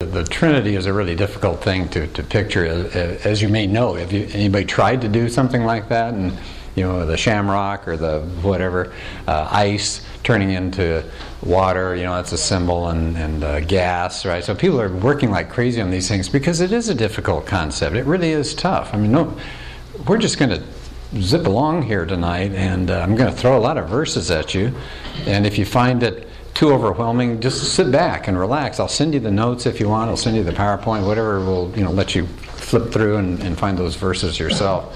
the Trinity is a really difficult thing to picture, as you may know. Have anybody tried to do something like that? And the shamrock or the whatever, ice turning into water, that's a symbol, and gas, right? So people are working like crazy on these things because it is a difficult concept. It really is tough. I mean, we're just going to zip along here tonight, and I'm going to throw a lot of verses at you. And if you find it too overwhelming, just sit back and relax. I'll send you the notes if you want. I'll send you the PowerPoint, whatever will let you flip through and find those verses yourself.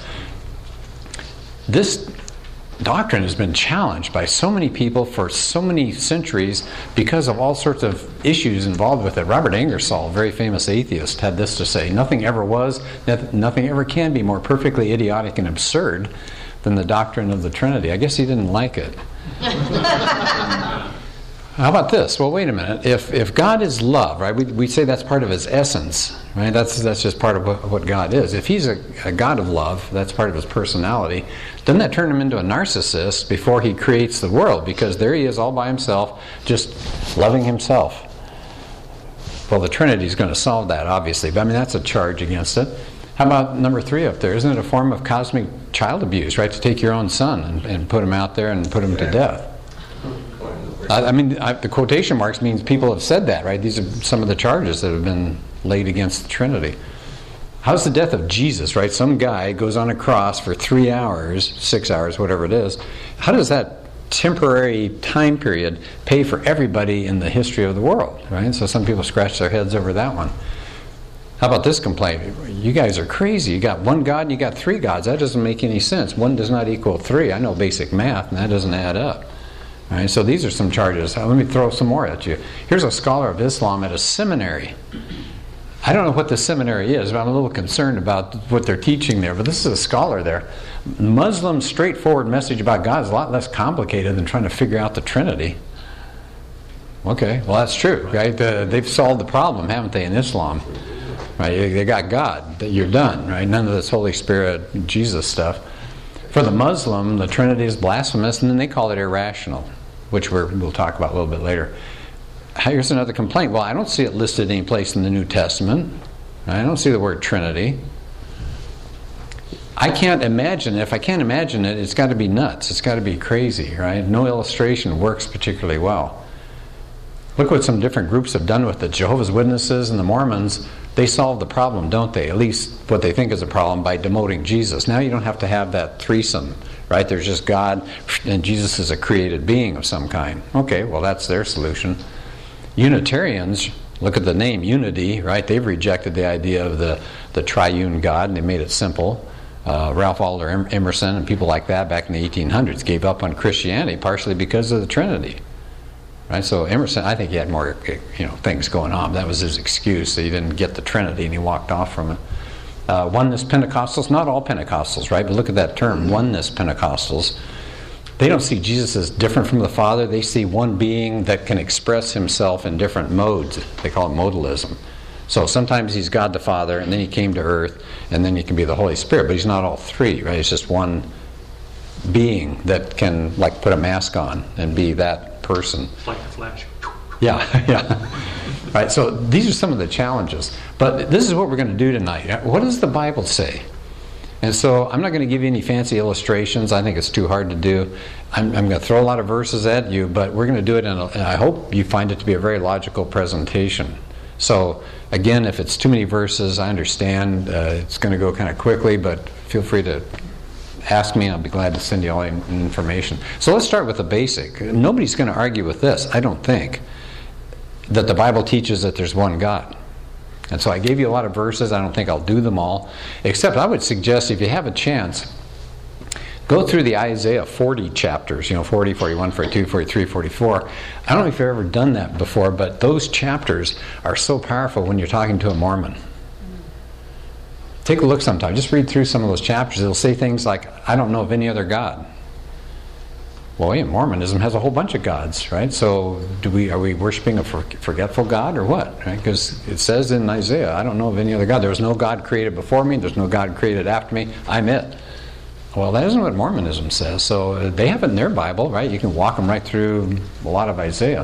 This doctrine has been challenged by so many people for so many centuries because of all sorts of issues involved with it. Robert Ingersoll, a very famous atheist, had this to say: nothing ever was, nothing ever can be more perfectly idiotic and absurd than the doctrine of the Trinity. I guess he didn't like it. How about this? Well, wait a minute. If God is love, right? We say that's part of His essence, right? That's just part of what God is. If He's a God of love, that's part of His personality. Doesn't that turn Him into a narcissist before He creates the world? Because there He is all by Himself, just loving Himself. Well, the Trinity is going to solve that, obviously. But I mean, that's a charge against it. How about number 3 up there? Isn't it a form of cosmic child abuse, right? To take your own son and put him out there and put him to death. The quotation marks means people have said that, right? These are some of the charges that have been laid against the Trinity. How's the death of Jesus, right? Some guy goes on a cross for 3 hours, 6 hours, whatever it is. How does that temporary time period pay for everybody in the history of the world, right? So some people scratch their heads over that one. How about this complaint? You guys are crazy. You got one God and you got 3 gods. That doesn't make any sense. 1 does not equal 3. I know basic math, and that doesn't add up. All right, so these are some charges. Let me throw some more at you. Here's a scholar of Islam at a seminary. I don't know what the seminary is, but I'm a little concerned about what they're teaching there. But this is a scholar there. Muslim's straightforward message about God is a lot less complicated than trying to figure out the Trinity. Okay, well that's true, right? They've solved the problem, haven't they, in Islam? Right? They got God. You're done, right? None of this Holy Spirit, Jesus stuff. For the Muslim, the Trinity is blasphemous, and then they call it irrational, which we'll talk about a little bit later. Here's another complaint. Well, I don't see it listed any place in the New Testament. I don't see the word Trinity. I can't imagine it. If I can't imagine it, it's got to be nuts. It's got to be crazy, right? No illustration works particularly well. Look what some different groups have done with the Jehovah's Witnesses and the Mormons. They solve the problem, don't they? At least what they think is a problem, by demoting Jesus. Now you don't have to have that threesome, right? There's just God, and Jesus is a created being of some kind. Okay, well that's their solution. Unitarians, look at the name, unity, right? They've rejected the idea of the triune God, and they made it simple. Ralph Waldo Emerson and people like that back in the 1800s gave up on Christianity partially because of the Trinity. Right? So Emerson, I think he had more things going on. That was his excuse. He didn't get the Trinity and he walked off from it. Oneness Pentecostals, not all Pentecostals, right? But look at that term, oneness Pentecostals. They don't see Jesus as different from the Father. They see one being that can express himself in different modes. They call it modalism. So sometimes he's God the Father, and then he came to earth, and then he can be the Holy Spirit. But he's not all 3, right? It's just one being that can, like, put a mask on and be that person. Like the Flash. Yeah. Right, so these are some of the challenges. But this is what we're going to do tonight. What does the Bible say? And so I'm not going to give you any fancy illustrations. I think it's too hard to do. I'm going to throw a lot of verses at you, but we're going to do it and I hope you find it to be a very logical presentation. So again, if it's too many verses, I understand. It's going to go kind of quickly, but feel free to ask me. I'll be glad to send you all the information. So let's start with the basic. Nobody's going to argue with this, I don't think, that the Bible teaches that there's one God. And so I gave you a lot of verses. I don't think I'll do them all, except I would suggest, if you have a chance, go through the Isaiah 40 chapters, 40, 41, 42, 43, 44. I don't know if you've ever done that before, but those chapters are so powerful when you're talking to a Mormon. Take a look sometime. Just read through some of those chapters. It'll say things like, I don't know of any other God. Well, yeah, Mormonism has a whole bunch of gods, right? So are we worshiping a forgetful God or what? Right? Because it says in Isaiah, I don't know of any other God. There was no God created before me. There's no God created after me. I'm it. Well, that isn't what Mormonism says. So they have it in their Bible, right? You can walk them right through a lot of Isaiah.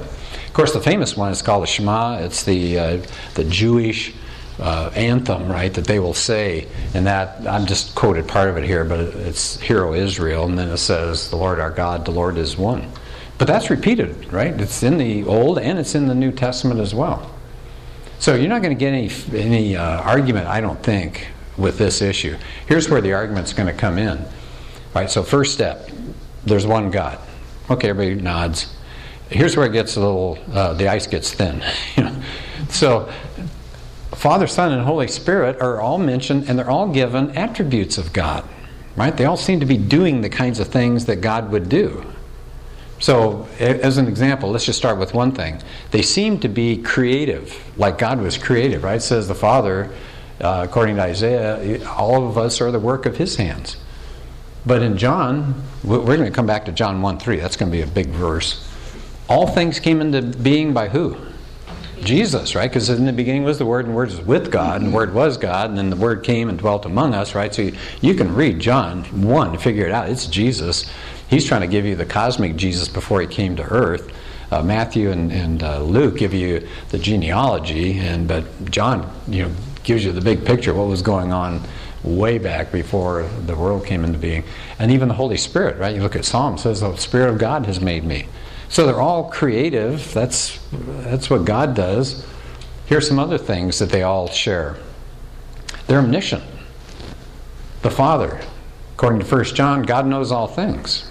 Of course, the famous one is called the Shema. It's the Jewish anthem, right, that they will say. And that, I'm just quoted part of it here, but it's Hear, O Israel, and then it says, the Lord our God, the Lord is one. But that's repeated, right? It's in the Old and it's in the New Testament as well. So you're not going to get any argument, I don't think, with this issue. Here's where the argument's going to come in. All right, so first step, there's one God. Okay, everybody nods. Here's where it gets a little, the ice gets thin. So Father, Son, and Holy Spirit are all mentioned, and they're all given attributes of God. Right? They all seem to be doing the kinds of things that God would do. So, as an example, let's just start with one thing. They seem to be creative, like God was creative, right? It says the Father, according to Isaiah, all of us are the work of His hands. But in John, we're going to come back to John 1:3. That's going to be a big verse. All things came into being by who? Jesus, right? Because in the beginning was the Word, and the Word was with God, and the Word was God, and then the Word came and dwelt among us, right? So you can read John 1 to figure it out. It's Jesus. He's trying to give you the cosmic Jesus before He came to earth. Matthew and Luke give you the genealogy, but John, gives you the big picture of what was going on way back before the world came into being. And even the Holy Spirit, right? You look at Psalm, it says the Spirit of God has made me. So they're all creative. That's what God does. Here's some other things that they all share. They're omniscient. The Father, according to 1 John, God knows all things.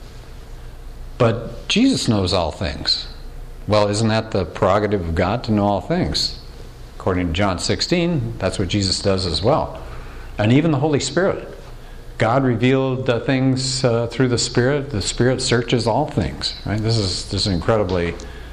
But Jesus knows all things. Well, isn't that the prerogative of God to know all things? According to John 16, that's what Jesus does as well. And even the Holy Spirit. God revealed things through the Spirit. The Spirit searches all things. Right? This is incredibly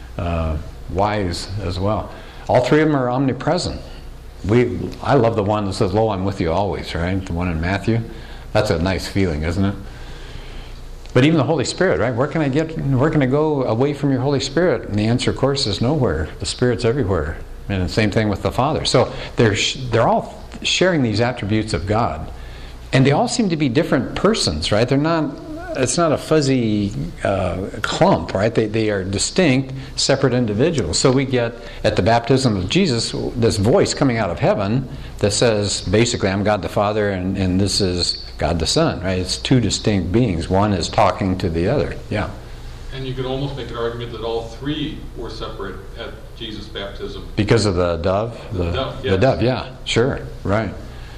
wise as well. All three of them are omnipresent. I love the one that says, "Lo, I'm with you always." Right? The one in Matthew. That's a nice feeling, isn't it? But even the Holy Spirit, right? Where can I go away from your Holy Spirit? And the answer, of course, is nowhere. The Spirit's everywhere. And the same thing with the Father. So they're all sharing these attributes of God. And they all seem to be different persons, right? It's not a fuzzy clump, right? They are distinct, separate individuals. So we get, at the baptism of Jesus, this voice coming out of heaven that says, basically, I'm God the Father, and this is God the Son, right? It's two distinct beings. One is talking to the other. Yeah. And you could almost make an argument that all three were separate at Jesus' baptism. Because of the dove? The dove, yes. The dove, yeah. Sure, right.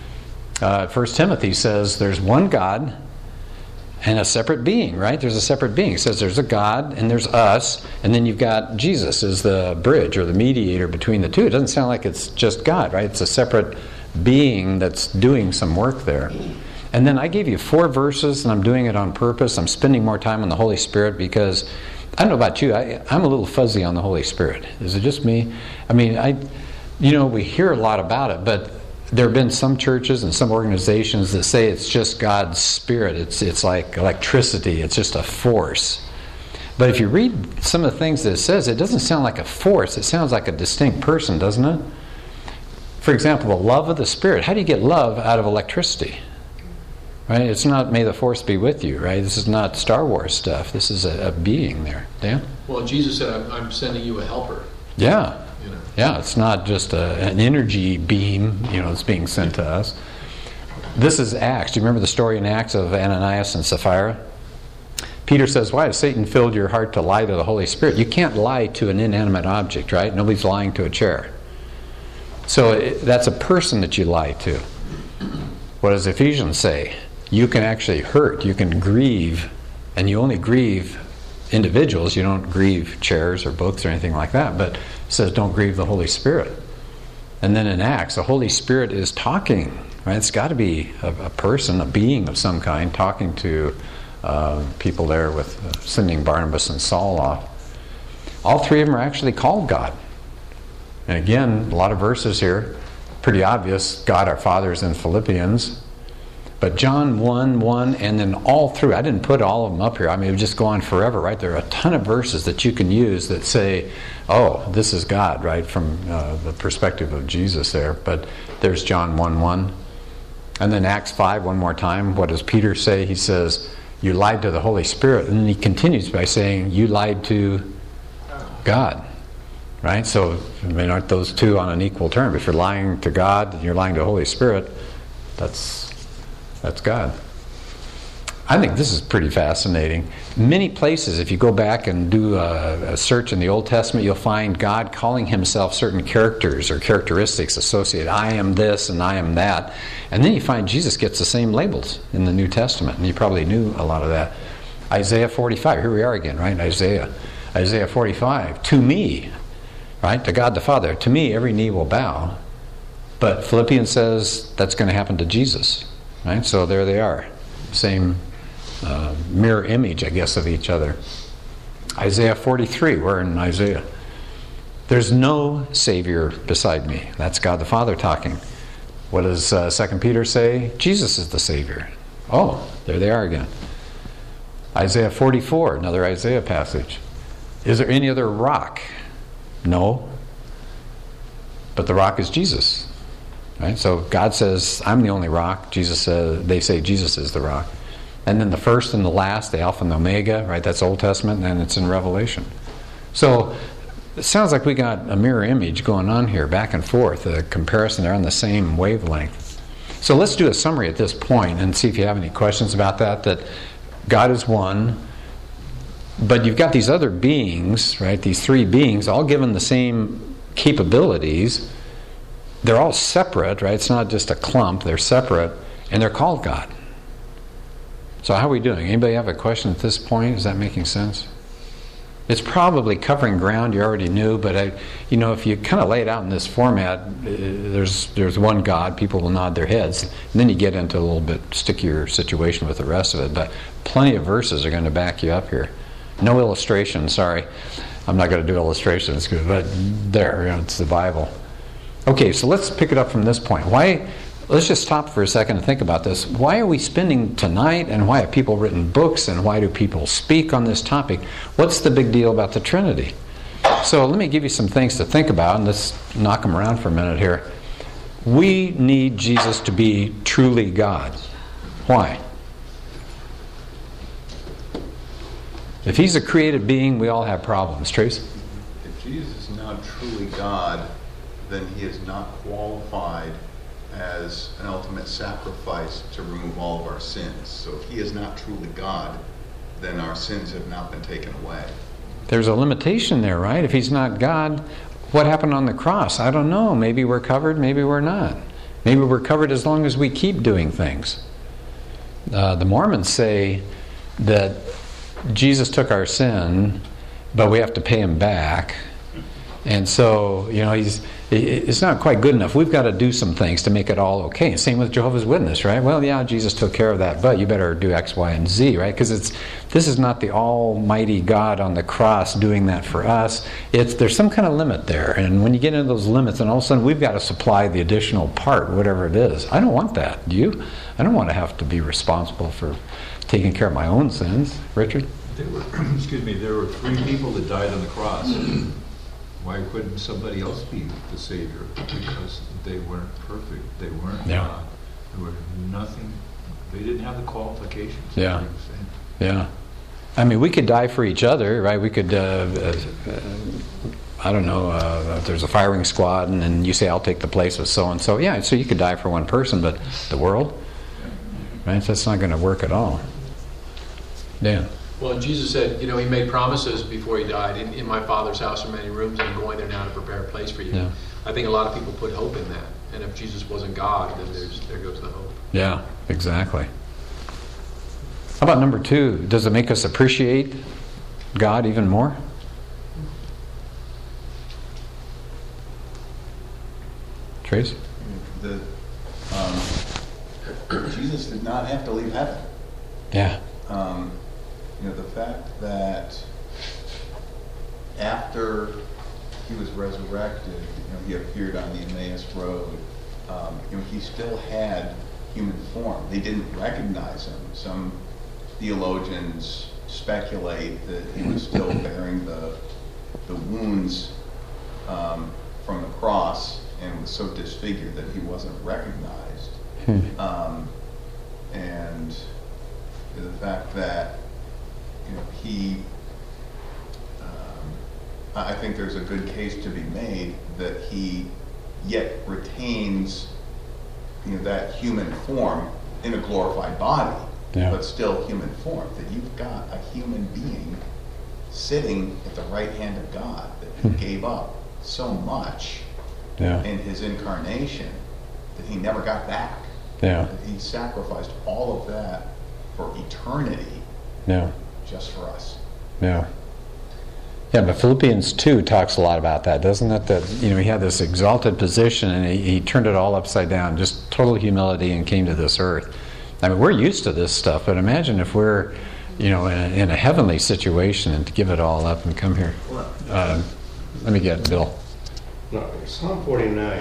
1 Timothy says there's one God and a separate being, right? There's a separate being. It says there's a God and there's us, and then you've got Jesus as the bridge or the mediator between the two. It doesn't sound like it's just God, right? It's a separate being that's doing some work there. And then I gave you 4 verses, and I'm doing it on purpose. I'm spending more time on the Holy Spirit because, I don't know about you, I'm a little fuzzy on the Holy Spirit. Is it just me? I mean, we hear a lot about it, but there have been some churches and some organizations that say it's just God's Spirit. It's like electricity. It's just a force. But if you read some of the things that it says, it doesn't sound like a force. It sounds like a distinct person, doesn't it? For example, the love of the Spirit. How do you get love out of electricity? Right? It's not may the force be with you, right? This is not Star Wars stuff. This is a being there. Dan? Well, Jesus said, I'm sending you a helper. Yeah. Yeah, it's not just an energy beam, that's being sent to us. This is Acts. Do you remember the story in Acts of Ananias and Sapphira? Peter says, why has Satan filled your heart to lie to the Holy Spirit? You can't lie to an inanimate object, right? Nobody's lying to a chair. So that's a person that you lie to. What does Ephesians say? You can actually hurt, you can grieve, and you only grieve individuals. You don't grieve chairs or books or anything like that, but it says don't grieve the Holy Spirit. And then in Acts, the Holy Spirit is talking, right? It's got to be a person, a being of some kind, talking to people there with sending Barnabas and Saul off. All 3 of them are actually called God. And again, a lot of verses here, pretty obvious. God our Father is in Philippians. But John 1:1, and then all through, I didn't put all of them up here. I mean, it would just go on forever, right? There are a ton of verses that you can use that say, oh, this is God, right, from the perspective of Jesus there. But there's John 1:1. And then Acts 5, one more time. What does Peter say? He says, you lied to the Holy Spirit. And then he continues by saying, you lied to God. Right? So, I mean, aren't those two on an equal term? If you're lying to God and you're lying to the Holy Spirit, that's God. I think this is pretty fascinating. Many places, if you go back and do a search in the Old Testament, you'll find God calling himself certain characters or characteristics associated. I am this and I am that. And then you find Jesus gets the same labels in the New Testament. And you probably knew a lot of that. Isaiah 45, here we are again, right? Isaiah 45, to me, right? To God the Father, to me every knee will bow. But Philippians says that's going to happen to Jesus, right? So there they are. Same mirror image, I guess, of each other. Isaiah 43, we're in Isaiah. There's no Savior beside me. That's God the Father talking. What does 2 Peter say? Jesus is the Savior. Oh, there they are again. Isaiah 44, another Isaiah passage. Is there any other rock? No. But the rock is Jesus. Right? So God says, I'm the only rock. Jesus says, they say Jesus is the rock. And then the first and the last, the Alpha and the Omega, right? That's Old Testament, and it's in Revelation. So it sounds like we got a mirror image going on here, back and forth, a comparison. They're on the same wavelength. So let's do a summary at this point and see if you have any questions about that. That God is one, but you've got these other beings, right? These three beings, all given the same capabilities. They're all separate, right? It's not just a clump. They're separate, and they're called God. So how are we doing? Anybody have a question at this point? Is that making sense? It's probably covering ground you already knew, but if you kind of lay it out in this format, there's one God. People will nod their heads, and then you get into a little bit stickier situation with the rest of it. But plenty of verses are going to back you up here. No illustration. Sorry, I'm not going to do illustrations, but there, it's the Bible. Okay, so let's pick it up from this point. Let's just stop for a second and think about this. Why are we spending tonight, and why have people written books, and why do people speak on this topic? What's the big deal about the Trinity? So let me give you some things to think about, and let's knock them around for a minute here. We need Jesus to be truly God. Why? If he's a created being, we all have problems. Trace? If Jesus is not truly God, then he is not qualified as an ultimate sacrifice to remove all of our sins. So if he is not truly God, then our sins have not been taken away. There's a limitation there, right? If he's not God, what happened on the cross? I don't know. Maybe we're covered, maybe we're not. Maybe we're covered as long as we keep doing things. The Mormons say that Jesus took our sin, but we have to pay him back. And so, it's not quite good enough. We've got to do some things to make it all okay. Same with Jehovah's Witness, right? Well, yeah, Jesus took care of that, but you better do X, Y, and Z, right? Because this is not the almighty God on the cross doing that for us. There's some kind of limit there. And when you get into those limits, and all of a sudden we've got to supply the additional part, whatever it is. I don't want that. Do you? I don't want to have to be responsible for taking care of my own sins. Richard? There were three people that died on the cross. Why couldn't somebody else be the Savior? Because they weren't perfect. They weren't God. They were nothing. They didn't have the qualifications. Yeah. Yeah. I mean, we could die for each other, right? We could, I don't know, if there's a firing squad and then you say, I'll take the place of so-and-so. Yeah, so you could die for one person, but the world? Right? That's not going to work at all. Dan? Well, Jesus said, he made promises before he died. In my Father's house are many rooms, and I'm going there now to prepare a place for you. Yeah. I think a lot of people put hope in that. And if Jesus wasn't God, then there goes the hope. Yeah, exactly. How about number 2? Does it make us appreciate God even more? Trace? Jesus did not have to leave heaven. Yeah. The fact that after he was resurrected, he appeared on the Emmaus Road, he still had human form. They didn't recognize him. Some theologians speculate that he was still bearing the wounds from the cross and was so disfigured that he wasn't recognized. And the fact that he I think there's a good case to be made that he yet retains, that human form in a glorified body, but still human form. That you've got a human being sitting at the right hand of God, that he gave up so much in his incarnation that he never got back. That he sacrificed all of that for eternity, just for us. Yeah, but Philippians 2 talks a lot about that, doesn't it? That, he had this exalted position and he turned it all upside down, just total humility, and came to this earth. I mean, we're used to this stuff, but imagine if we're, in a heavenly situation, and to give it all up and come here. Let me get Bill. No, Psalm 49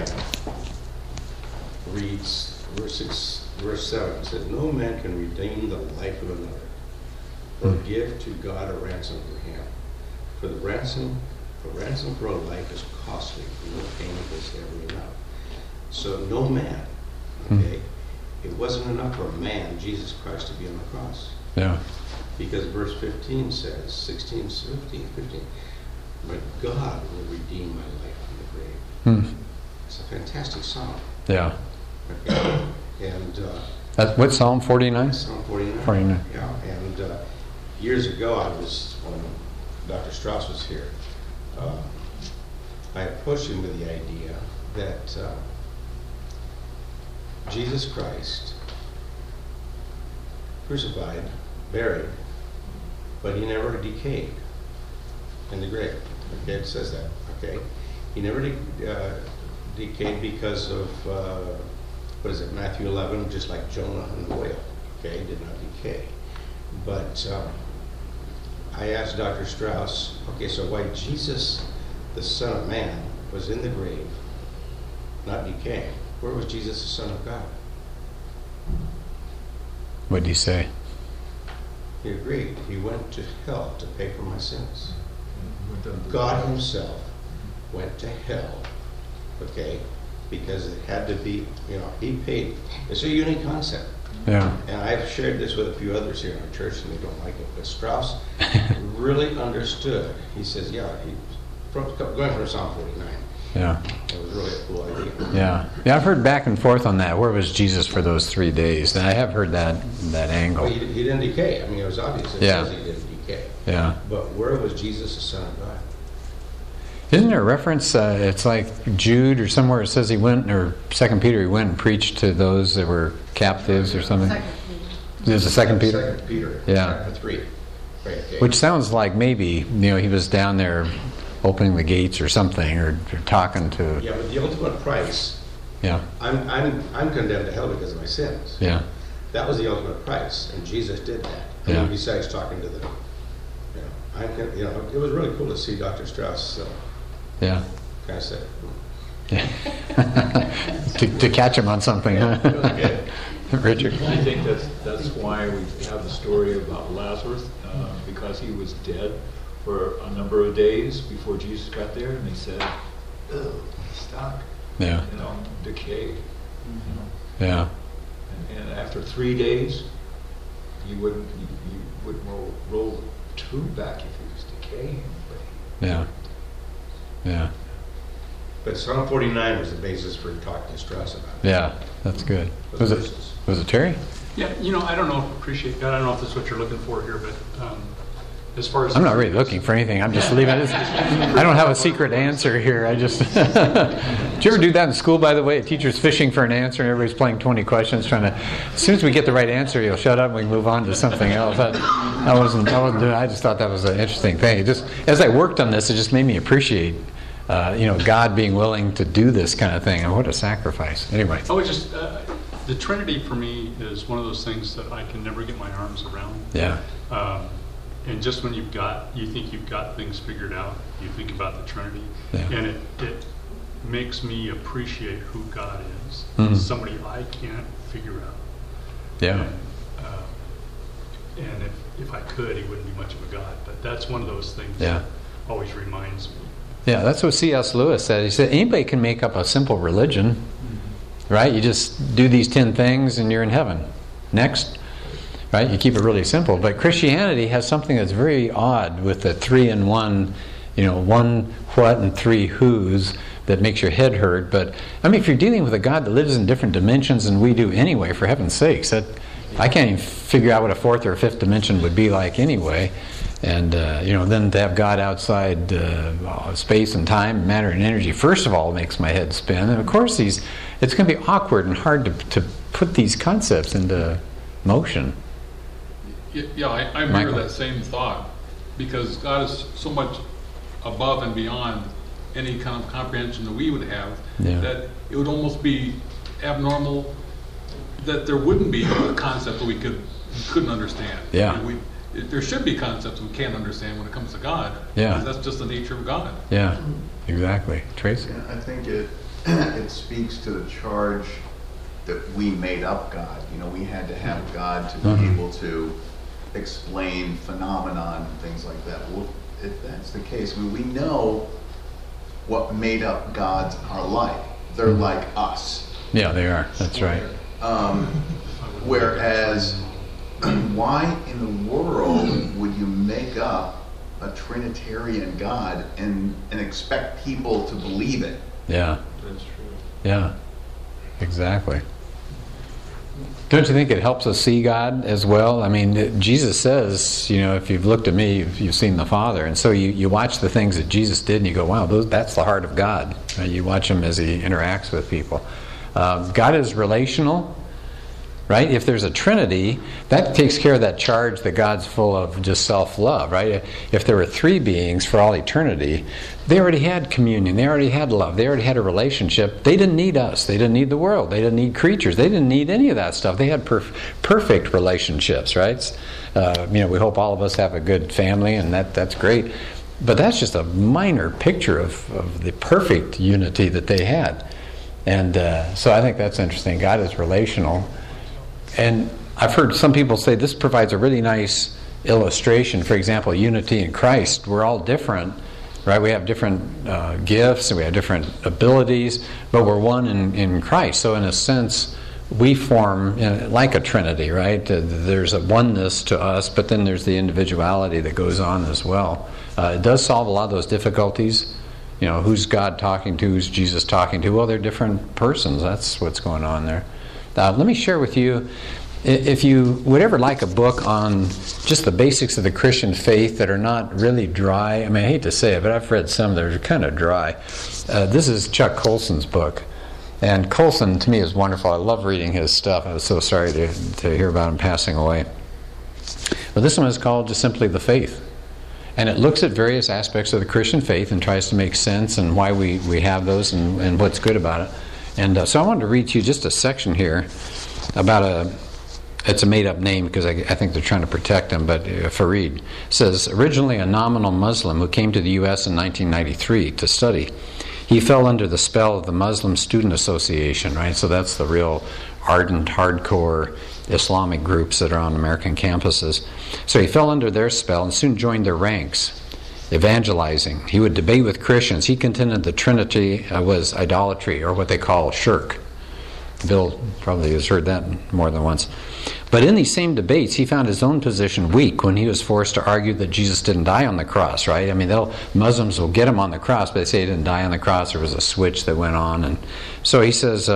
reads, verse 7, it says, "No man can redeem the life of another, or give to God a ransom for him. For the ransom for a life is costly, and no payment is ever enough." So no man, okay? It wasn't enough for a man, Jesus Christ, to be on the cross. Because verse 15 says, 16, 15, "My God will redeem my life from the grave." It's a fantastic psalm. Okay? And What, Psalm 49? Psalm 49. 49. Yeah, and years ago, when Dr. Strauss was here, I approached him with the idea that Jesus Christ, crucified, buried, but he never decayed in the grave. Okay, it says that. Okay, he never decayed because of Matthew 11, just like Jonah and the whale. Okay, did not decay. But I asked Dr. Strauss, okay, so why Jesus, the Son of Man, was in the grave, not decaying? Where was Jesus, the Son of God? What did he say? He agreed. He went to hell to pay for my sins. God himself went to hell, okay, because it had to be, he paid. It's a unique concept. And I've shared this with a few others here in our church, and they don't like it. But Strauss really understood. He says, going from Psalm 49. It was really a cool idea. Yeah, I've heard back and forth on that. Where was Jesus for those 3 days? And I have heard that angle. Well, he didn't decay. I mean, it was obvious. It says he didn't decay. But where was Jesus, the Son of God? Isn't there a reference? It's like Jude or somewhere it says he went, or 2 Peter, he went and preached to those that were captives or something. There's a 2 Peter. 2 Peter. Chapter 3. Right, okay. Which sounds like maybe he was down there opening the gates or something, or talking to. Yeah, but the ultimate price. I'm condemned to hell because of my sins. That was the ultimate price, and Jesus did that. I mean, besides talking to them, it was really cool to see Dr. Strauss. Kind of said. to catch him on something, huh? Richard? I think that's why we have the story about Lazarus, because he was dead for a number of days before Jesus got there, and they said, "Oh, stuck." Decayed. And after 3 days, you wouldn't roll the tube back if he was decaying. But Psalm 49 was the basis for talking to Strauss about it. Yeah, that's good. Was it Terry? Yeah, I don't know, appreciate that. I don't know if that's what you're looking for here, but as far as... I'm not really looking for anything. I'm just leaving it. I don't have a secret answer here. I just... Did you ever do that in school, by the way? A teacher's fishing for an answer and everybody's playing 20 questions trying to... As soon as we get the right answer, you'll shut up and we can move on to something else. I wasn't doing it. I just thought that was an interesting thing. It just, as I worked on this, it just made me appreciate God being willing to do this kind of thing, and what a sacrifice. Anyway. The Trinity for me is one of those things that I can never get my arms around. And just when you think you've got things figured out, you think about the Trinity, and it makes me appreciate who God is. Somebody I can't figure out. And if I could, he wouldn't be much of a God. But that's one of those things that always reminds me. Yeah, that's what C.S. Lewis said. He said, anybody can make up a simple religion, right? You just do these 10 things and you're in heaven. Next, right? You keep it really simple. But Christianity has something that's very odd with the 3-in-1, one what and three who's that makes your head hurt. But I mean, if you're dealing with a God that lives in different dimensions than we do anyway, for heaven's sakes, I can't even figure out what a fourth or a fifth dimension would be like anyway. And then to have God outside space and time, matter and energy, first of all, makes my head spin. And of course, it's going to be awkward and hard to put these concepts into motion. Yeah, I mirror that same thought, because God is so much above and beyond any kind of comprehension that we would have, that it would almost be abnormal that there wouldn't be a concept that we couldn't understand. Yeah. There should be concepts we can't understand when it comes to God. Yeah. Because that's just the nature of God. Yeah, exactly. Tracy? Yeah, I think it speaks to the charge that we made up God. We had to have God to be able to explain phenomenon and things like that. Well, if that's the case, we know what made up gods are like. They're like us. Yeah, they are. That's right. Whereas, why in the world would you make up a Trinitarian God and expect people to believe it? Yeah. That's true. Yeah, exactly. Don't you think it helps us see God as well? I mean, Jesus says, if you've looked at me, you've seen the Father. And so you watch the things that Jesus did and you go, wow, that's the heart of God. You watch him as he interacts with people. God is relational, right? If there's a Trinity, that takes care of that charge that God's full of just self-love, right? If there were three beings for all eternity, they already had communion, they already had love, they already had a relationship. They didn't need us, they didn't need the world, they didn't need creatures, they didn't need any of that stuff. They had perfect relationships, right? We hope all of us have a good family, and that's great. But that's just a minor picture of the perfect unity that they had. And so I think that's interesting. God is relational. And I've heard some people say this provides a really nice illustration. For example, unity in Christ. We're all different, right? We have different gifts and we have different abilities, but we're one in Christ. So in a sense, we form like a Trinity, right? There's a oneness to us, but then there's the individuality that goes on as well. It does solve a lot of those difficulties. Who's God talking to? Who's Jesus talking to? Well, they're different persons. That's what's going on there. Let me share with you, if you would ever like a book on just the basics of the Christian faith that are not really dry. I mean, I hate to say it, but I've read some that are kind of dry. This is Chuck Colson's book. And Colson, to me, is wonderful. I love reading his stuff. I was so sorry to hear about him passing away. But this one is called just simply The Faith. And it looks at various aspects of the Christian faith and tries to make sense and why we have those and what's good about it. And so I wanted to read to you just a section here about it's a made-up name because I think they're trying to protect him, but Farid says, originally a nominal Muslim who came to the U.S. in 1993 to study. He fell under the spell of the Muslim Student Association, right? So that's the real ardent, hardcore Islamic groups that are on American campuses. So he fell under their spell and soon joined their ranks, evangelizing. He would debate with Christians. He contended the Trinity was idolatry, or what they call shirk. Bill probably has heard that more than once. But in these same debates, he found his own position weak when he was forced to argue that Jesus didn't die on the cross, right? I mean, Muslims will get him on the cross, but they say he didn't die on the cross. There was a switch that went on. And so he says,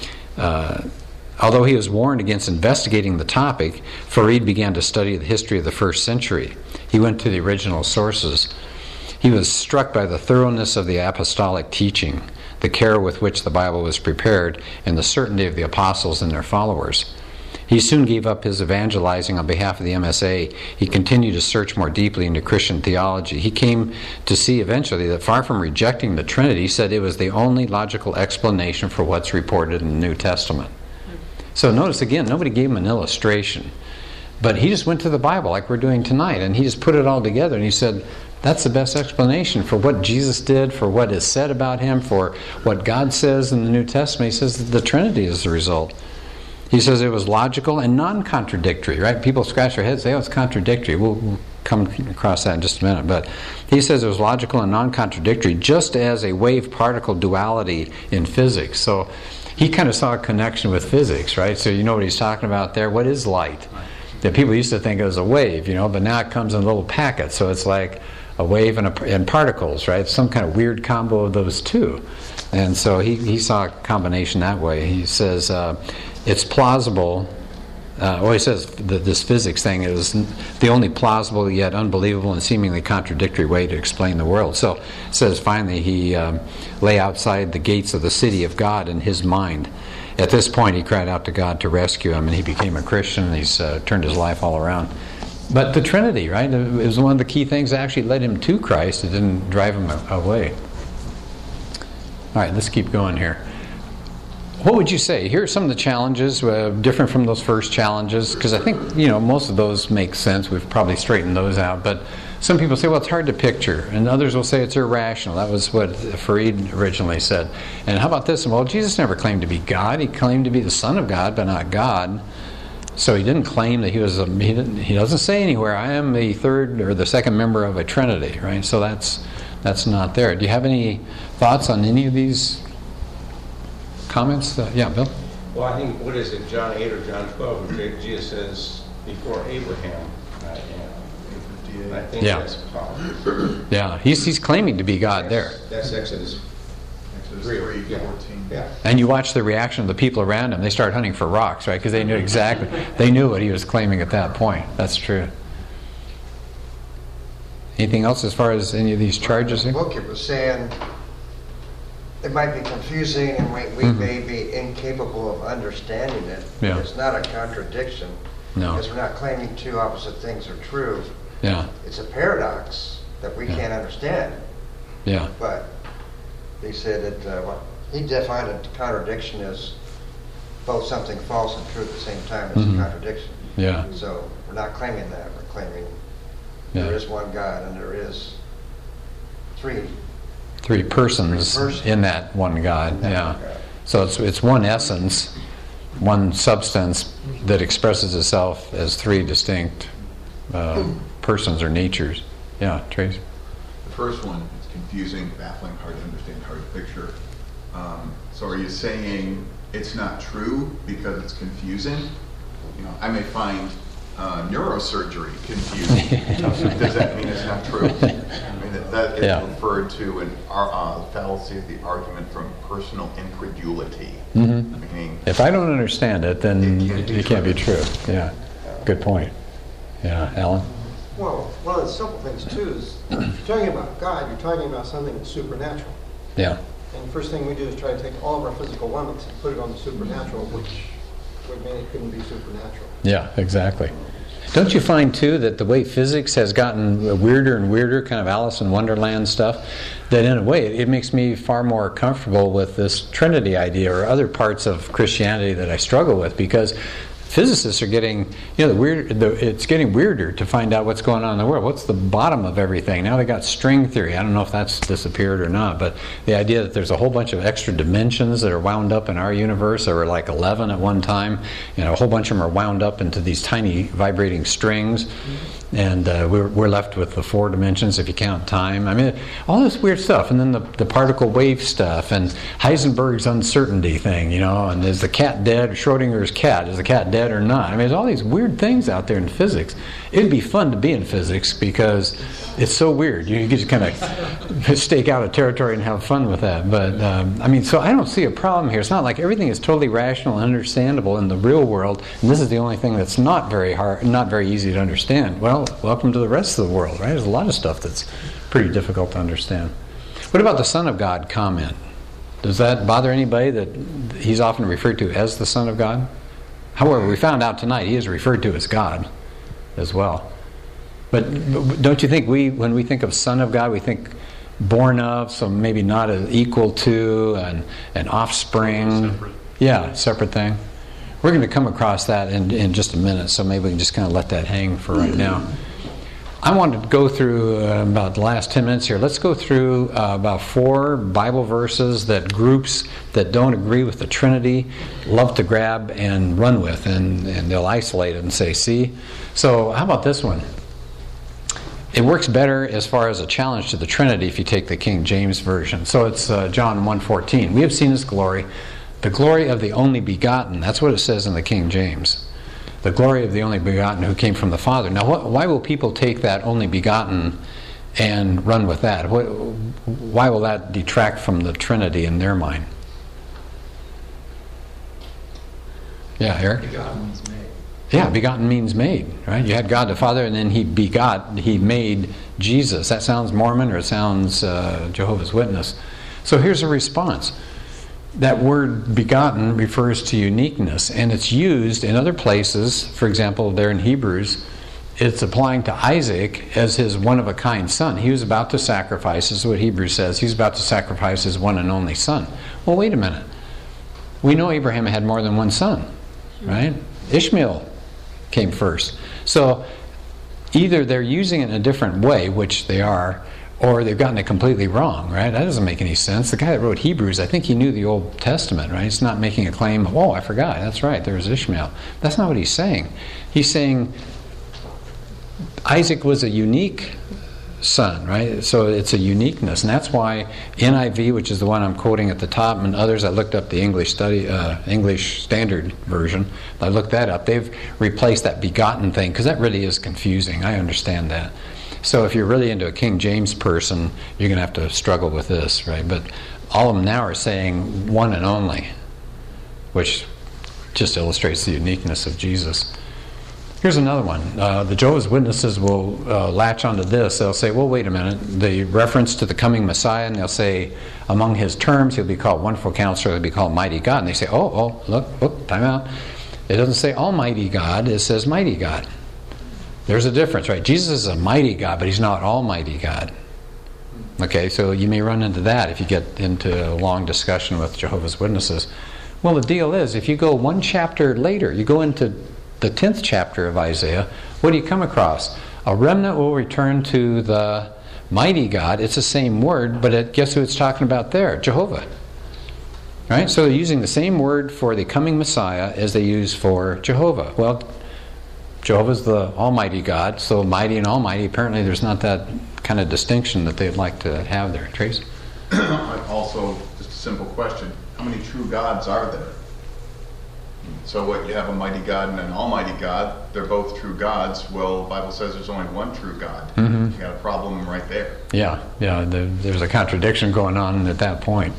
although he was warned against investigating the topic, Farid began to study the history of the first century. He went to the original sources. He was struck by the thoroughness of the apostolic teaching, the care with which the Bible was prepared, and the certainty of the apostles and their followers. He soon gave up his evangelizing on behalf of the MSA. He continued to search more deeply into Christian theology. He came to see eventually that far from rejecting the Trinity, he said it was the only logical explanation for what's reported in the New Testament. So notice again, nobody gave him an illustration. But he just went to the Bible like we're doing tonight, and he just put it all together, and he said, that's the best explanation for what Jesus did, for what is said about him, for what God says in the New Testament. He says that the Trinity is the result. He says it was logical and non-contradictory, right? People scratch their heads and say, oh, it's contradictory. We'll come across that in just a minute. But he says it was logical and non-contradictory, just as a wave-particle duality in physics. So he kind of saw a connection with physics, right? So you know what he's talking about there. What is light? That people used to think it was a wave, but now it comes in little packets. So it's like a wave and particles, right? Some kind of weird combo of those two. And so he saw a combination that way. He says it's plausible. He says that this physics thing is the only plausible yet unbelievable and seemingly contradictory way to explain the world. So it says finally he lay outside the gates of the city of God in his mind. At this point he cried out to God to rescue him, and he became a Christian, and he's turned his life all around. But the Trinity, right, it was one of the key things that actually led him to Christ. It didn't drive him away. All right, let's keep going here. What would you say? Here are some of the challenges, different from those first challenges, because I think, most of those make sense. We've probably straightened those out. But some people say, well, it's hard to picture. And others will say it's irrational. That was what Farid originally said. And how about this? Well, Jesus never claimed to be God. He claimed to be the Son of God, but not God. So he didn't claim that he was, he doesn't say anywhere, I am the third or the second member of a Trinity, right? So that's not there. Do you have any thoughts on any of these comments? Yeah, Bill? Well, I think, what is it, John 8 or John 12, where Jesus says, before Abraham, I am. I think that's powerful. Yeah, he's claiming to be God there. That's Exodus 3:14. Yeah. And you watch the reaction of the people around him. They start hunting for rocks, right? Because they knew what he was claiming at that point. That's true. Anything else as far as any of these charges? The book, it was saying it might be confusing and we may be incapable of understanding it. Yeah. It's not a contradiction. No. Because we're not claiming two opposite things are true. Yeah. It's a paradox that we can't understand. Yeah. But he said that he defined a contradiction as both something false and true at the same time. It's a contradiction. Yeah. So we're not claiming that. We're claiming there is one God and there is three persons in that one God. Yeah. So it's one essence, one substance that expresses itself as three distinct persons or natures. Yeah, Trace? The first one is confusing, baffling, hard to understand, hard to picture. So are you saying it's not true because it's confusing? I may find neurosurgery confusing. Does that mean it's not true? I mean, that is referred to in fallacy of the argument from personal incredulity. Meaning, if I don't understand it, then it can't be true. Yeah, good point. Yeah, Alan? Well, one of the simple things, too, is if you're talking about God, you're talking about something that's supernatural. Yeah. And the first thing we do is try to take all of our physical limits and put it on the supernatural, which would mean it couldn't be supernatural. Yeah, exactly. Don't you find, too, that the way physics has gotten weirder and weirder, kind of Alice in Wonderland stuff, that in a way it makes me far more comfortable with this Trinity idea or other parts of Christianity that I struggle with, because physicists are getting, it's getting weirder to find out what's going on in the world. What's the bottom of everything? Now they got string theory. I don't know if that's disappeared or not, but the idea that there's a whole bunch of extra dimensions that are wound up in our universe. There were like 11 at one time. A whole bunch of them are wound up into these tiny vibrating strings. And we're left with the 4 dimensions if you count time. I mean, all this weird stuff. And then the particle wave stuff and Heisenberg's uncertainty thing, and is the cat dead? Schrodinger's cat, is the cat dead or not? I mean, there's all these weird things out there in physics. It'd be fun to be in physics because it's so weird. You can just kind of stake out a territory and have fun with that. But, so I don't see a problem here. It's not like everything is totally rational and understandable in the real world, and this is the only thing that's not very hard, not very easy to understand. Well, welcome to the rest of the world, right? There's a lot of stuff that's pretty difficult to understand. What about the Son of God comment? Does that bother anybody that he's often referred to as the Son of God? However, we found out tonight he is referred to as God as well. But don't you think when we think of Son of God, we think born of, so maybe not as equal to, an offspring? Separate. Yeah, separate thing. We're going to come across that in just a minute, so maybe we can just kind of let that hang for right now. I wanted to go through about the last 10 minutes here. Let's go through about 4 Bible verses that groups that don't agree with the Trinity love to grab and run with, and they'll isolate it and say, see? So how about this one? It works better as far as a challenge to the Trinity if you take the King James Version. So it's John 1:14. We have seen His glory, the glory of the only begotten. That's what it says in the King James. The glory of the only begotten who came from the Father. Now, why will people take that only begotten and run with that. Why will that detract from the Trinity in their mind? Yeah, Eric? Begotten means made. Yeah, begotten means made, right? You had God the Father, and then He made Jesus. That sounds Mormon, or it sounds Jehovah's Witness. So here's a response. That word begotten refers to uniqueness, and it's used in other places. For example, there in Hebrews, it's applying to Isaac as his one-of-a-kind son. He was about to sacrifice, is what Hebrews says. He was about to sacrifice his one and only son. Well, wait a minute. We know Abraham had more than one son, right? Ishmael came first. So either they're using it in a different way, which they are, or they've gotten it completely wrong, right? That doesn't make any sense. The guy that wrote Hebrews, I think he knew the Old Testament, right? He's not making a claim, oh, I forgot, that's right, there was Ishmael. That's not what he's saying. He's saying Isaac was a unique son, right? So it's a uniqueness, and that's why NIV, which is the one I'm quoting at the top, and others, I looked up the English Standard Version. I looked that up. They've replaced that begotten thing, because that really is confusing. I understand that. So if you're really into a King James person, you're going to have to struggle with this, right? But all of them now are saying one and only, which just illustrates the uniqueness of Jesus. Here's another one. The Jehovah's Witnesses will latch onto this. They'll say, well, wait a minute. The reference to the coming Messiah, and they'll say, among his terms, he'll be called Wonderful Counselor, he'll be called Mighty God. And they say, look, time out. It doesn't say Almighty God, it says Mighty God. There's a difference, right? Jesus is a mighty God, but he's not Almighty God. Okay, so you may run into that if you get into a long discussion with Jehovah's Witnesses. Well, the deal is, if you go one chapter later, you go into the 10th chapter of Isaiah, what do you come across? A remnant will return to the mighty God. It's the same word, but guess who it's talking about there? Jehovah. Right? So they're using the same word for the coming Messiah as they use for Jehovah. Well, Jehovah's the Almighty God, so mighty and almighty, apparently there's not that kind of distinction that they'd like to have there. Trace? Also, just a simple question. How many true gods are there? So what, you have a mighty God and an almighty God, they're both true gods. Well, the Bible says there's only one true God. Mm-hmm. You got a problem right there. Yeah, there's a contradiction going on at that point.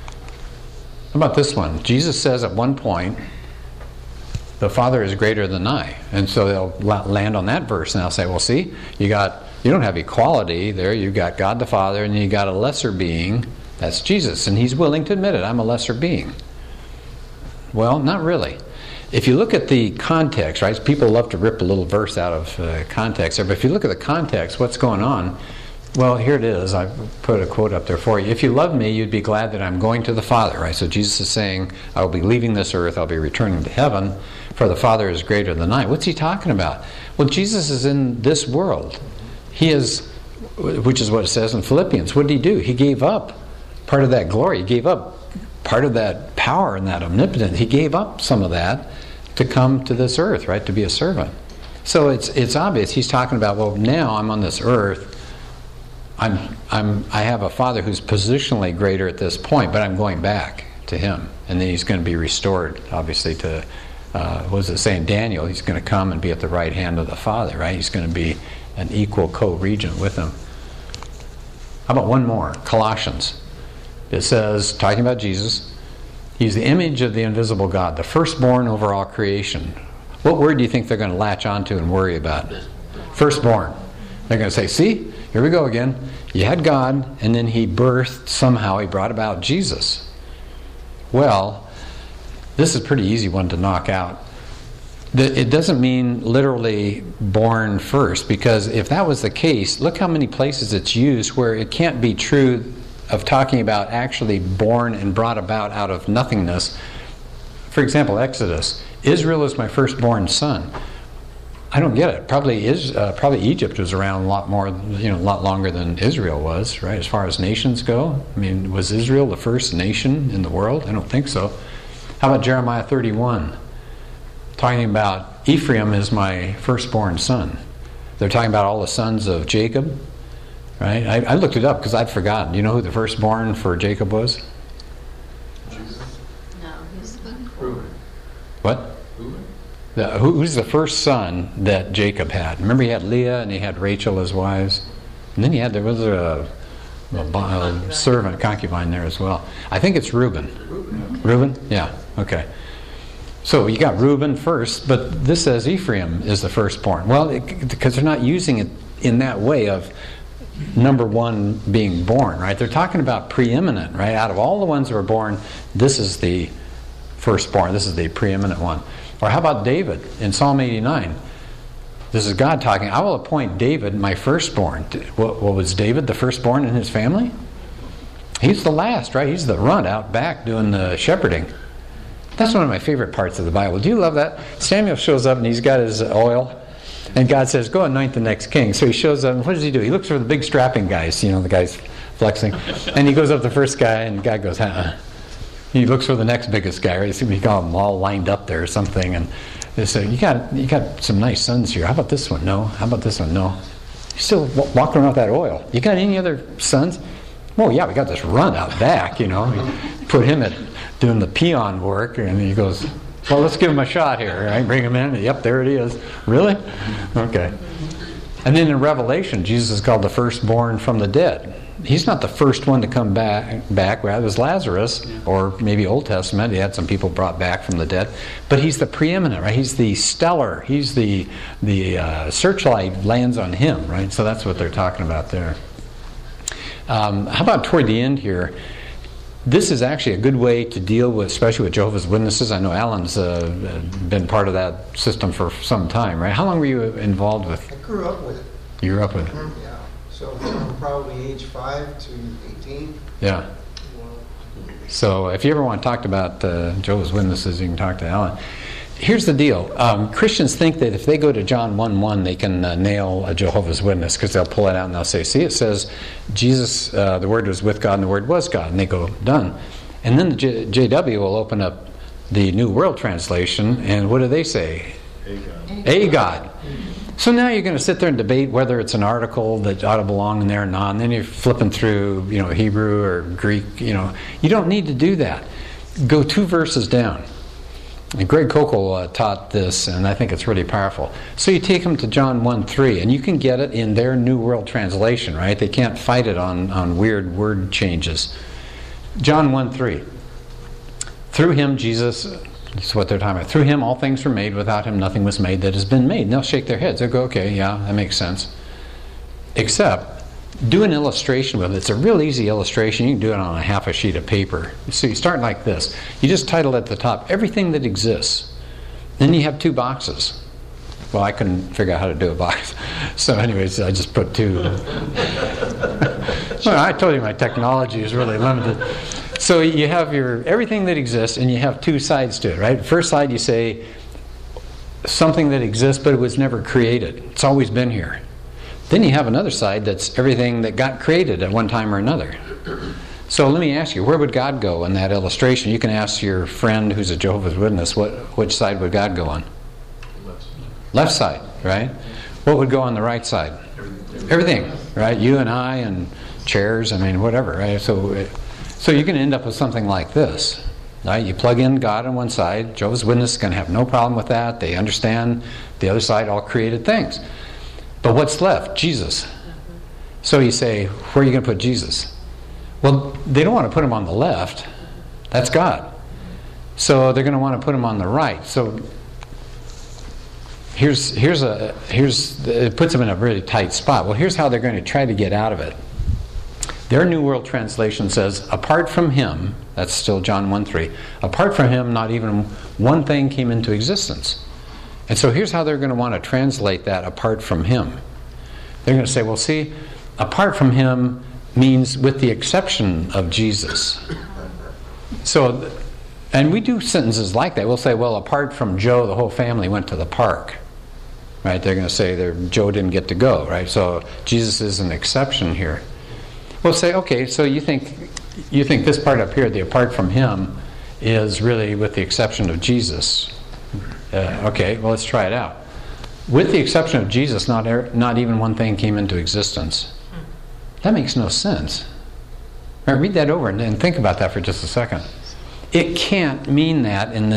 How about this one? Jesus says at one point, the Father is greater than I. And so they'll land on that verse and they'll say, well, see, you don't have equality there. You've got God the Father, and then you got a lesser being. That's Jesus. And he's willing to admit it. I'm a lesser being. Well, not really. If you look at the context, right? People love to rip a little verse out of context there. But if you look at the context, what's going on? Well, here it is. I put a quote up there for you. If you love me, you'd be glad that I'm going to the Father, right? So Jesus is saying, I will be leaving this earth. I'll be returning to heaven, for the Father is greater than I. What's he talking about? Well, Jesus is in this world. He is, which is what it says in Philippians. What did he do? He gave up part of that glory. He gave up part of that power and that omnipotence. He gave up some of that to come to this earth, right? To be a servant. So it's obvious. He's talking about, well, now I'm on this earth. I have a Father who's positionally greater at this point, but I'm going back to him, and then he's going to be restored, obviously, to what was it saying, Daniel? He's going to come and be at the right hand of the Father, right? He's going to be an equal co-regent with him. How about one more? Colossians. It says, talking about Jesus, he's the image of the invisible God, the firstborn over all creation. What word do you think they're going to latch onto and worry about? Firstborn. They're going to say, see, here we go again. You had God, and then he brought about Jesus. Well, this is a pretty easy one to knock out. It doesn't mean literally born first, because if that was the case, look how many places it's used where it can't be true of talking about actually born and brought about out of nothingness. For example, Exodus. Israel is my firstborn son. I don't get it. Probably Egypt was around a lot more, a lot longer than Israel was, right? As far as nations go. I mean, was Israel the first nation in the world? I don't think so. How about Jeremiah 31? Talking about Ephraim is my firstborn son. They're talking about all the sons of Jacob, right? I looked it up because I'd forgotten. Do you know who the firstborn for Jacob was? Jesus. No, he's Reuben. What? Reuben. Who's the first son that Jacob had? Remember, he had Leah and he had Rachel as wives. And then there was a servant, concubine there as well. I think it's Reuben. Reuben? Yeah, okay. So you got Reuben first, but this says Ephraim is the firstborn. Well, because they're not using it in that way of number one being born, right? They're talking about preeminent, right? Out of all the ones that were born, this is the firstborn. This is the preeminent one. Or how about David in Psalm 89? This is God talking. I will appoint David my firstborn. Well, was David the firstborn in his family? He's the last, right? He's the runt out back doing the shepherding. That's one of my favorite parts of the Bible. Do you love that? Samuel shows up and he's got his oil. And God says, go anoint the next king. So he shows up, and what does he do? He looks for the big strapping guys, the guys flexing. And he goes up to the first guy, and God goes, He looks for the next biggest guy, right? He got them all lined up there or something. And they say, you got some nice sons here. How about this one? No. How about this one? No. You're still walking around with that oil. You got any other sons? Oh, yeah, we got this runt out back, He put him at doing the peon work, and he goes, well, let's give him a shot here, right? Bring him in. Yep, there it is. Really? Okay. And then in Revelation, Jesus is called the firstborn from the dead. He's not the first one to come back. Well, it was Lazarus, or maybe Old Testament. He had some people brought back from the dead. But he's the preeminent, right? He's the stellar. He's the searchlight lands on him, right? So that's what they're talking about there. How about toward the end here? This is actually a good way to deal with, especially with Jehovah's Witnesses. I know Alan's been part of that system for some time, right? How long were you involved with? I grew up with it. You grew up with it? Yeah. So from probably age 5 to 18. Yeah. So if you ever want to talk about Jehovah's Witnesses, you can talk to Alan. Here's the deal. Christians think that if they go to John 1:1, they can nail a Jehovah's Witness, because they'll pull it out and they'll say, see, it says Jesus, the Word was with God and the Word was God. And they go, done. And then the JW will open up the New World Translation, and what do they say? A God. So now you're going to sit there and debate whether it's an article that ought to belong in there or not, and then you're flipping through, Hebrew or Greek. You don't need to do that. Go 2 verses down. And Greg Kokel taught this, and I think it's really powerful. So you take them to John 1:3, and you can get it in their New World Translation, right? They can't fight it on weird word changes. John 1:3. Through him, Jesus, that's what they're talking about. Through him, all things were made. Without him, nothing was made that has been made. And they'll shake their heads. They'll go, okay, yeah, that makes sense. Except, do an illustration with it. It's a real easy illustration. You can do it on a half a sheet of paper. So you start like this. You just title at the top, everything that exists. Then you have 2 boxes. Well, I couldn't figure out how to do a box. So anyways, I just put 2. Well, I told you my technology is really limited. So you have your everything that exists, and you have 2 sides to it, right? First side you say something that exists, but it was never created. It's always been here. Then you have another side that's everything that got created at one time or another. So let me ask you, where would God go in that illustration? You can ask your friend who's a Jehovah's Witness, which side would God go on? Left side, right? What would go on the right side? Everything, right? You and I and chairs, whatever, right? So you're going to end up with something like this. Right? You plug in God on one side. Jehovah's Witness is going to have no problem with that. They understand the other side, all created things. But what's left? Jesus. So you say, where are you going to put Jesus? Well, they don't want to put him on the left. That's God. So they're going to want to put him on the right. So it puts them in a really tight spot. Well, here's how they're going to try to get out of it. Their New World Translation says, apart from him, that's still John 1:3, apart from him, not even one thing came into existence. And so here's how they're going to want to translate that, apart from him. They're going to say, well, see, apart from him means with the exception of Jesus. So, and we do sentences like that. We'll say, well, apart from Joe, the whole family went to the park. Right? They're going to say Joe didn't get to go, right? So Jesus is an exception here. We'll say, okay, so you think this part up here, the apart from him, is really with the exception of Jesus. Okay, well, let's try it out. With the exception of Jesus, not even one thing came into existence. That makes no sense. Right, read that over and think about that for just a second. It can't mean that in this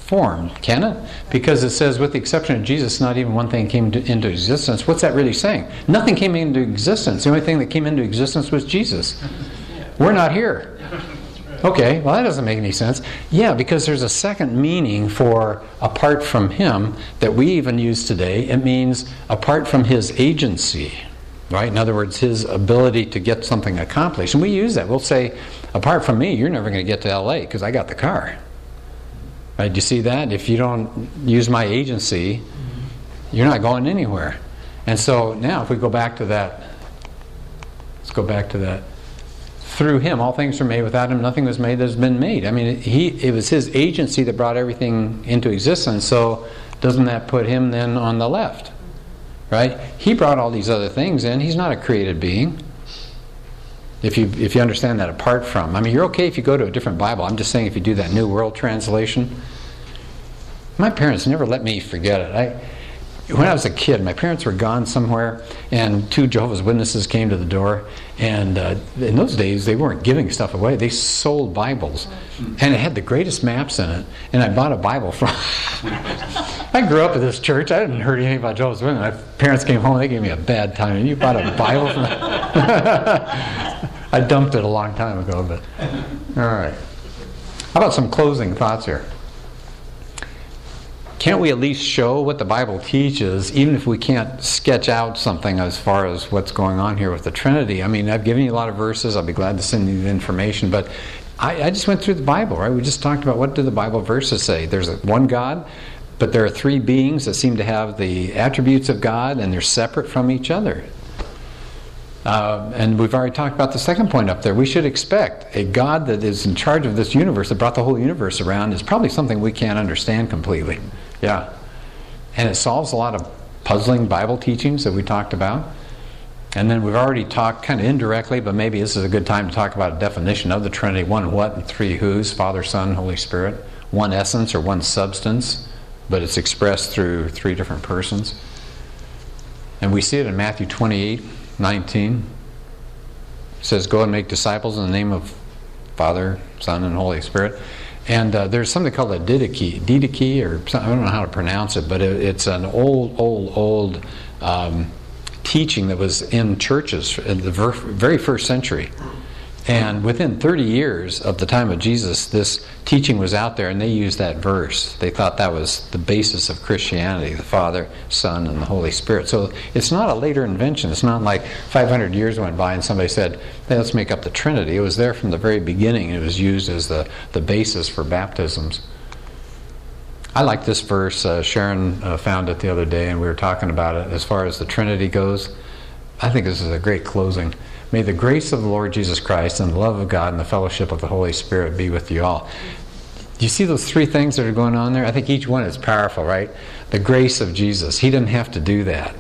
form, can it? Because it says, with the exception of Jesus, not even one thing came into existence. What's that really saying? Nothing came into existence. The only thing that came into existence was Jesus. We're not here. Okay, well, that doesn't make any sense. Yeah, because there's a second meaning for apart from Him that we even use today. It means apart from His agency, right? In other words, His ability to get something accomplished. And we use that. We'll say, apart from me, you're never going to get to L.A. because I got the car. Right? Do you see that? If you don't use my agency, you're not going anywhere. And so now if we go back to that, let's go back to that. Through Him, all things were made. Without Him, nothing was made that has been made. I mean, it was His agency that brought everything into existence. So doesn't that put Him then on the left? Right? He brought all these other things in. He's not a created being. If you understand that apart from. I mean, you're okay if you go to a different Bible. I'm just saying if you do that New World Translation. My parents never let me forget it. When I was a kid, my parents were gone somewhere, and 2 Jehovah's Witnesses came to the door. And in those days, they weren't giving stuff away. They sold Bibles. And it had the greatest maps in it. And I bought a Bible from I grew up at this church. I hadn't heard anything about Jehovah's Witnesses. My parents came home. They gave me a bad time. And you bought a Bible from I dumped it a long time ago. But all right. How about some closing thoughts here? Can't we at least show what the Bible teaches, even if we can't sketch out something as far as what's going on here with the Trinity? I mean, I've given you a lot of verses. I'll be glad to send you the information. But I just went through the Bible, right? We just talked about what do the Bible verses say. There's one God, but there are 3 beings that seem to have the attributes of God, and they're separate from each other. And we've already talked about the second point up there. We should expect a God that is in charge of this universe, that brought the whole universe around, is probably something we can't understand completely. Yeah. And it solves a lot of puzzling Bible teachings that we talked about. And then we've already talked kind of indirectly, but maybe this is a good time to talk about a definition of the Trinity. 1 what and 3 whos, Father, Son, Holy Spirit. 1 essence or 1 substance, but it's expressed through 3 different persons. And we see it in Matthew 28:19. It says, go and make disciples in the name of Father, Son, and Holy Spirit. And there's something called a didache, or I don't know how to pronounce it, but it's an old teaching that was in churches in the very first century. And within 30 years of the time of Jesus, this teaching was out there, and they used that verse. They thought that was the basis of Christianity, the Father, Son, and the Holy Spirit. So it's not a later invention. It's not like 500 years went by and somebody said, hey, let's make up the Trinity. It was there from the very beginning. It was used as the basis for baptisms. I like this verse. Sharon found it the other day, and we were talking about it. As far as the Trinity goes, I think this is a great closing. May the grace of the Lord Jesus Christ and the love of God and the fellowship of the Holy Spirit be with you all. Do you see those 3 things that are going on there? I think each one is powerful, right? The grace of Jesus. He didn't have to do that.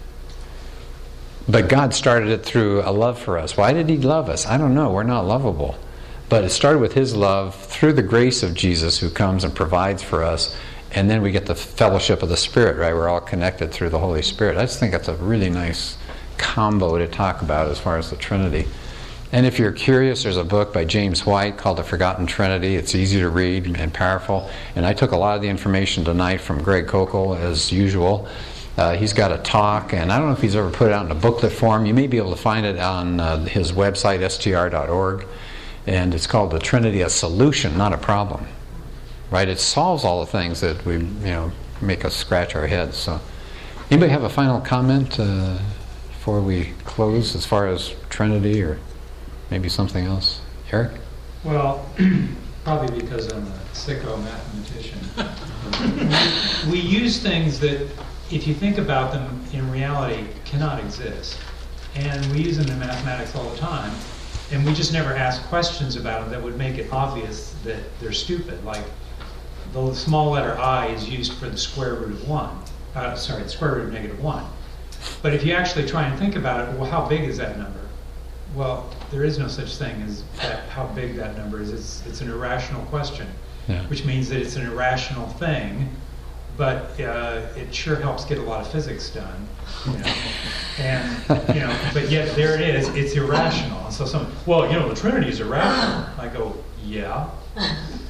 But God started it through a love for us. Why did He love us? I don't know. We're not lovable. But it started with His love through the grace of Jesus, who comes and provides for us. And then we get the fellowship of the Spirit, right? We're all connected through the Holy Spirit. I just think that's a really nice combo to talk about as far as the Trinity. And if you're curious, there's a book by James White called The Forgotten Trinity. It's easy to read and powerful. And I took a lot of the information tonight from Greg Kokel, as usual. He's got a talk, and I don't know if he's ever put it out in a booklet form. You may be able to find it on his website, str.org. And it's called The Trinity, a Solution, Not a Problem. Right? It solves all the things that we, make us scratch our heads. So, anybody have a final comment before we close, as far as Trinity or maybe something else? Eric? Well, probably because I'm a sicko mathematician. We use things that, if you think about them in reality, cannot exist. And we use them in mathematics all the time. And we just never ask questions about them that would make it obvious that they're stupid. Like, the small letter I is used for the square root of 1. The square root of -1. But if you actually try and think about it, well, how big is that number? Well, there is no such thing as how big that number is. It's an irrational question, which means that it's an irrational thing, but it sure helps get a lot of physics done. And but yet there it is. It's irrational. And so the Trinity is irrational. I go, yeah.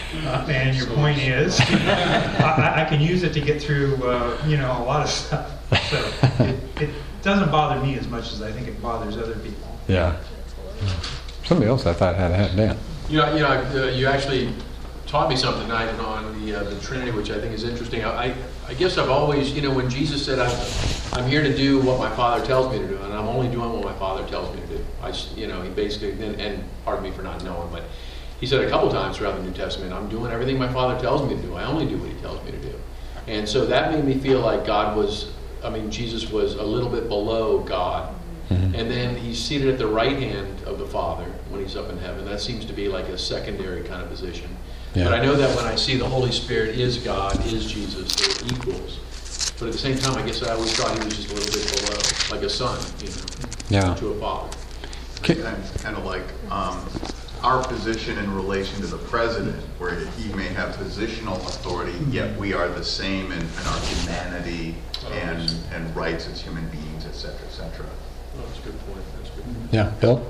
And your point is, I can use it to get through, a lot of stuff. So it doesn't bother me as much as I think it bothers other people. Yeah. Somebody else I thought had a hand. Dan. You actually taught me something tonight on the Trinity, which I think is interesting. I guess I've always, when Jesus said, I'm here to do what my Father tells me to do, and I'm only doing what my Father tells me to do. He basically, and pardon me for not knowing, but he said a couple times throughout the New Testament, I'm doing everything my Father tells me to do. I only do what he tells me to do. And so that made me feel like Jesus was a little bit below God. Mm-hmm. And then he's seated at the right hand of the Father when he's up in heaven. That seems to be like a secondary kind of position. Yeah. But I know that when I see the Holy Spirit is God, is Jesus, they're equals. But at the same time, I guess I always thought he was just a little bit below, like a son, to a father. It's kind of like our position in relation to the president, where he may have positional authority, yet we are the same in our humanity and rights as human beings, et cetera, et cetera. That's a good point. Yeah, Bill?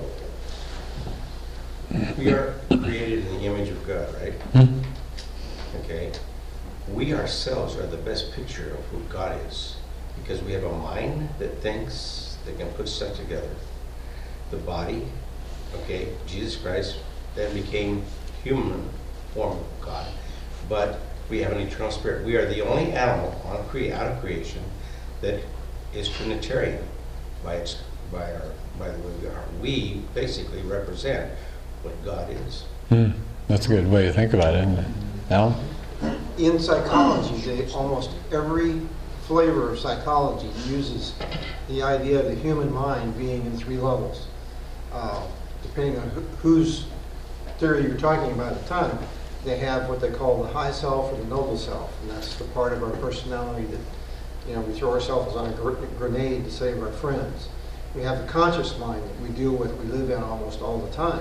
We are created in the image of God, right? Mm-hmm. Okay. We ourselves are the best picture of who God is, because we have a mind that thinks, that can put stuff together. The body, okay, Jesus Christ then became human form of God. But we have an eternal spirit. We are the only animal out of creation that is Trinitarian by the way we are. We basically represent what God is. That's a good way to think about it, isn't it? Alan? In psychology, almost every flavor of psychology uses the idea of the human mind being in 3 levels. Depending on whose theory you're talking about at the time, they have what they call the high self or the noble self, and that's the part of our personality that we throw ourselves on a grenade to save our friends. We have the conscious mind that we deal with, we live in almost all the time.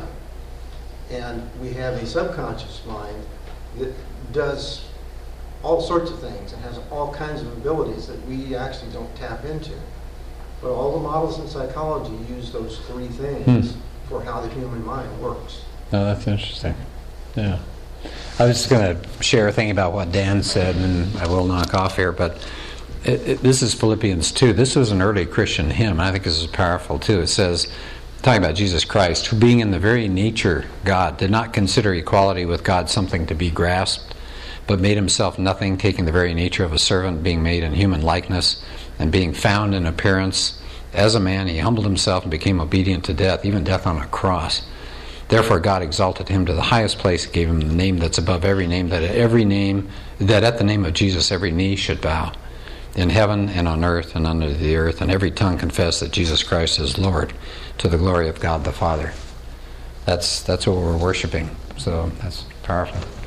And we have a subconscious mind that does all sorts of things and has all kinds of abilities that we actually don't tap into. But all the models in psychology use those 3 things for how the human mind works. Oh, that's interesting. Yeah. I was just going to share a thing about what Dan said, and I will knock off here, but this is Philippians 2. This was an early Christian hymn. I think this is powerful, too. It says, talking about Jesus Christ, who being in the very nature God, did not consider equality with God something to be grasped, but made himself nothing, taking the very nature of a servant, being made in human likeness, and being found in appearance as a man, he humbled himself and became obedient to death, even death on a cross. Therefore God exalted him to the highest place, gave him the name that's above every name, that at the name of Jesus every knee should bow, in heaven and on earth and under the earth, and every tongue confess that Jesus Christ is Lord, to the glory of God the Father. That's what we're worshiping. So that's powerful.